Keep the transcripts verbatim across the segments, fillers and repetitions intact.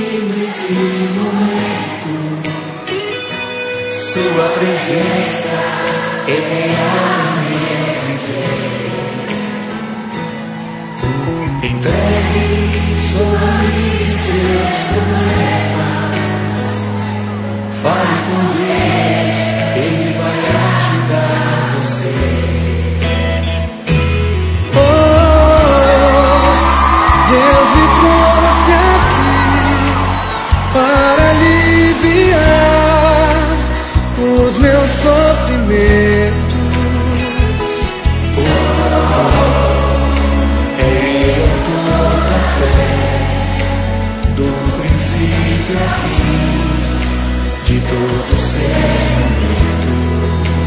nesse momento. Sua presença é real em meu viver. Entregue sobre seus problemas. Fale com Deus, Ele vai ajudar você. Oh, Deus me trouxe aqui para aliviar os meus sofrimentos. Oh, é toda a fé, do princípio ao fim, de todos os seus momentos.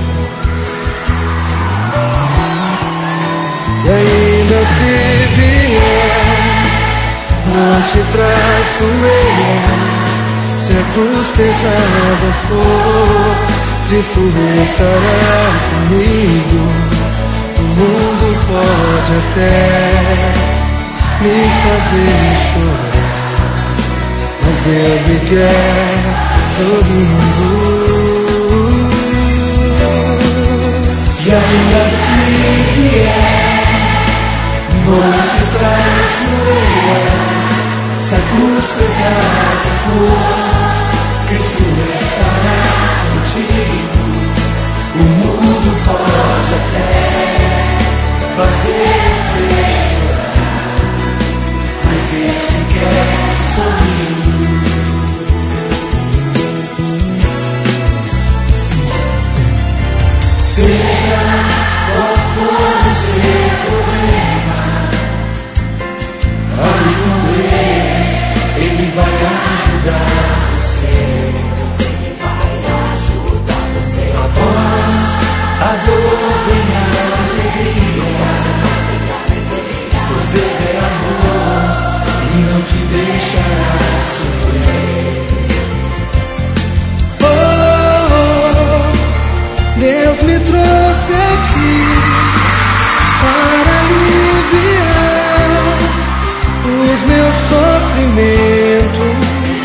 E ainda se vier, não te traiçoeira, se a cruz pesada for, Cristo estará comigo. O mundo pode até me fazer chorar, mas Deus me quer sorrindo. E ainda se vier noite traiçoeira, se a cruz pesada for, Cristo estará contigo. O mundo pode até fazer você chorar, mas Deus te quer sorrindo. Seja qual for o seu problema, fale com Deus, Ele vai ajudar você. Ele vai ajudar você. Após a dor vem a alegria, pois Deus é amor e não te deixará sofrer. Deus me trouxe aqui para aliviar os meus sofrimentos.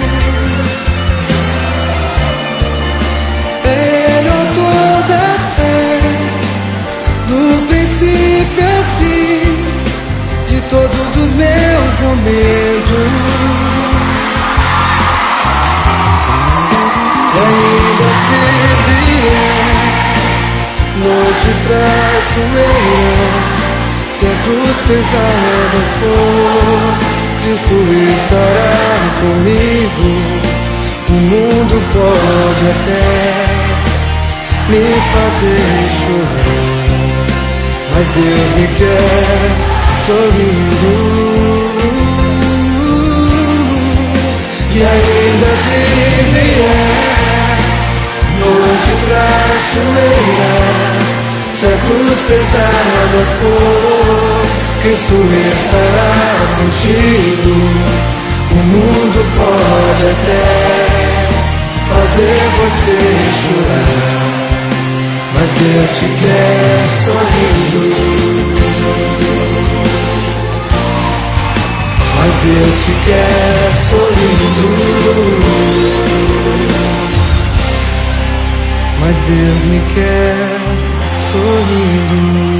Ele é toda a fé, do princípio ao fim, de todos os meus momentos. E ainda se vier noite traiçoeira, se a cruz pesada for, Cristo estará comigo. O mundo pode até me fazer chorar, mas Deus me quer sorrindo. E ainda se vier noite traiçoeira, se a cruz pesada for, Cristo estará contigo. O mundo pode até fazer você chorar, mas Deus te quer sorrindo. Mas Deus te quer sorrindo. Mas Deus me quer sorrindo.